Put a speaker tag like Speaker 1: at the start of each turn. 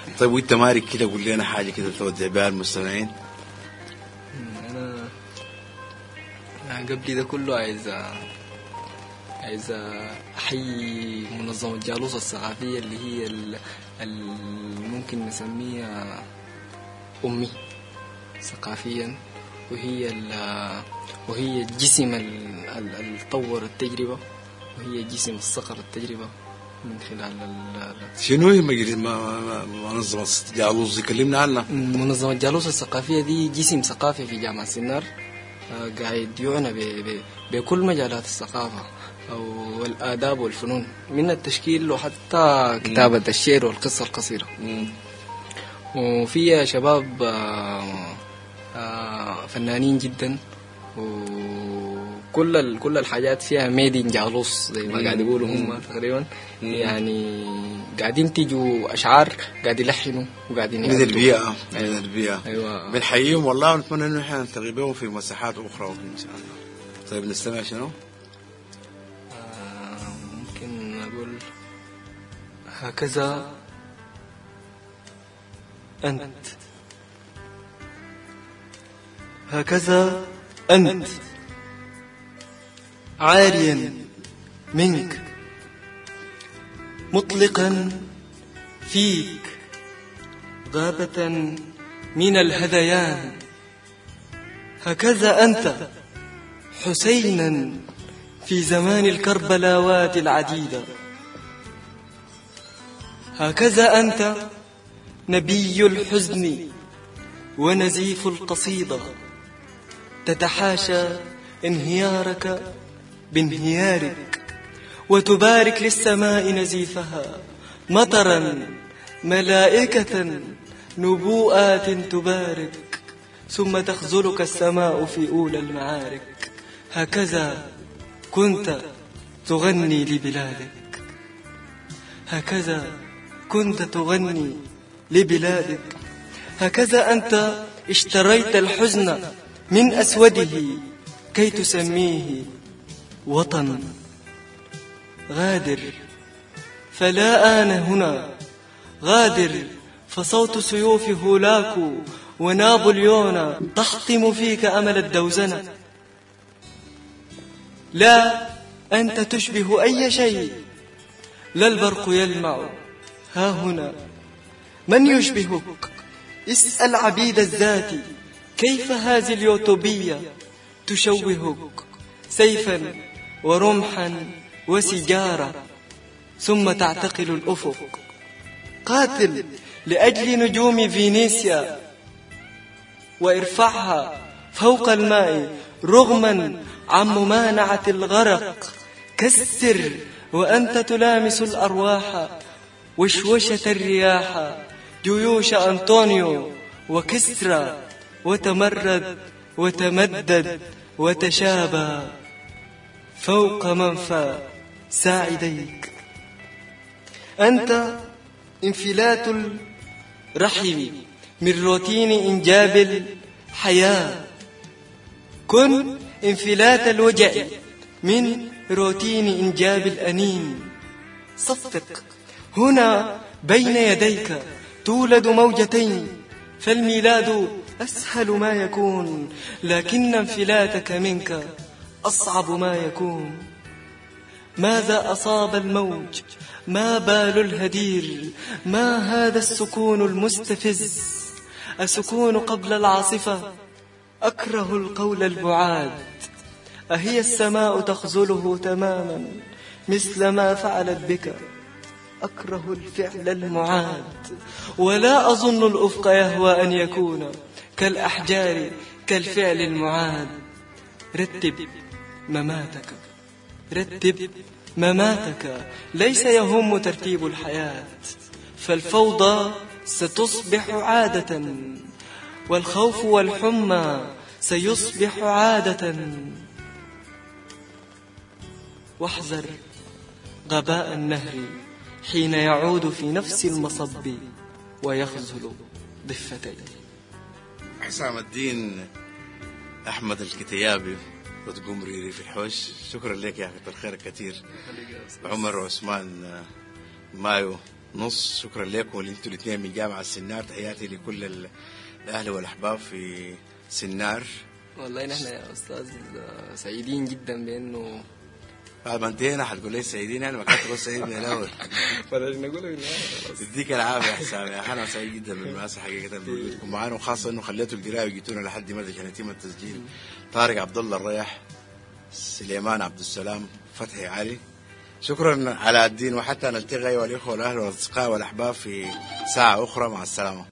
Speaker 1: طيب وانت مارك كده قول لنا حاجه كده تودع بها المستمعين.
Speaker 2: انا قبل ده كله عايز احيي منظمة جالوس الثقافية اللي هي ممكن نسميها امي ثقافيا، وهي الجسم اللي طور التجربة، وهي جسم الصقر التجربة من خلال
Speaker 1: شنو هي منظمة جالوس دي؟ كلمنا عنها.
Speaker 2: منظمة جالوس الثقافية دي جسم ثقافي في جامعة سنار، قاعد يعنى بكل مجالات الثقافة والآداب والفنون، من التشكيل وحتى كتابة الشعر والقصة القصيرة. وفيها شباب فنانين جدا، وكل الحاجات فيها ميدين جالوس زي ما قاعد يقولوا هم تقريبا. يعني قاعدين ينتجوا أشعار، قاعد يلحنوا وقاعدين
Speaker 1: من البيئة.
Speaker 2: أيوة.
Speaker 1: بنحييهم والله، ونتمنى إنه إحنا نلتقي بهم في مساحات أخرى إن شاء الله. طيب نستمع شنو؟
Speaker 2: ممكن أقول هكذا أنت، هكذا أنت عاريا منك، مطلقا فيك غابة من الهذيان. هكذا أنت حسينا في زمان الكربلاوات العديدة. هكذا أنت نبي الحزن ونزيف القصيدة، تتحاشى انهيارك بانهيارك، وتبارك للسماء نزيفها مطرا، ملائكة نبوءات تبارك، ثم تخذلك السماء في أولى المعارك. هكذا كنت تغني لبلادك، هكذا كنت تغني لبلادك. هكذا أنت اشتريت الحزن من أسوده كي تسميه وطن. غادر فلا آن هنا، غادر فصوت سيوف هولاكو ونابليون تحطم فيك أمل الدوزنة. لا أنت تشبه أي شيء، لا البرق يلمع ها هنا. من يشبهك؟ اسأل عبيد الذات، كيف هذه اليوتوبية تشوهك؟ سيفا ورمحا وسجارة، ثم تعتقل الأفق. قاتل لأجل نجوم فينيسيا وارفعها فوق الماء رغما عن ممانعة الغرق. كسر وأنت تلامس الأرواح وشوشة الرياح، جيوش أنطونيو وكسرى، وتمرد وتمدد وتشابى فوق منفى ساعديك. أنت انفلات الرحم من روتين إنجاب الحياة. كن انفلات الوجع من روتين إنجاب الأنين. صفق هنا بين يديك تولد موجتين، فالميلاد أسهل ما يكون، لكن انفلاتك منك أصعب ما يكون. ماذا أصاب الموج؟ ما بال الهدير؟ ما هذا السكون المستفز؟ السكون قبل العاصفة. أكره القول البعاد. أهي السماء تخذله تماما مثل ما فعلت بك؟ أكره الفعل المعاد، ولا أظن الأفق يهوى أن يكون كالأحجار كالفعل المعاد. رتب مماتك، رتب مماتك. ليس يهم ترتيب الحياة، فالفوضى ستصبح عادة، والخوف والحمى سيصبح عادة. واحذر غباء النهر حين يعود في نفس المصب ويخذل ضفتيه.
Speaker 1: حسام الدين أحمد الكتيابي وتقوم ريري في الحوش، شكرا لك يا أخي، كتر خيرك كثير. عمر وعثمان مايو نص. شكرا لكم انتوا الاثنين من جامعة سنار. تحياتي لكل الأهل والأحباب في سنار.
Speaker 2: والله نحن يا أستاذ سعيدين جدا بأنه
Speaker 1: بعد ما انتهينا حتقول لي سعيدين، أنا ما كنت تقول سعيد من الأول.
Speaker 2: فلاش نقول
Speaker 1: يديك العافية يا حسام يا أخي. أنا سعيد جدا بالمناسبة حقيقة بوجودكم معانا، وخاصة إنه خليتوا القراية وجيتونا لحد مدى عشان يتم التسجيل. طارق عبد الله الريح، سليمان عبد السلام، فتحي علي، شكرا على الدين، وحتى نلتقي أيها الإخوة والأهل والأصدقاء والأحباب في ساعة أخرى. مع السلامة.